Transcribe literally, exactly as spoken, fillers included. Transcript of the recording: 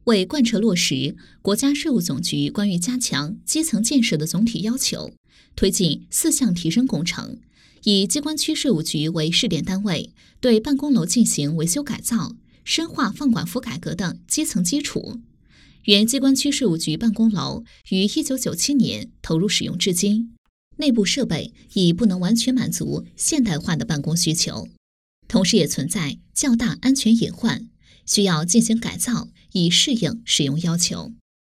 为贯彻落实国家税务总局关于加强基层建设的总体要求，推进四项提升工程，以机关区税务局为试点单位，对办公楼进行维修改造，深化放管服改革等基层基础。原机关区税务局办公楼于一九九七年投入使用至今，内部设备已不能完全满足现代化的办公需求，同时也存在较大安全隐患，需要进行改造以适应使用要求。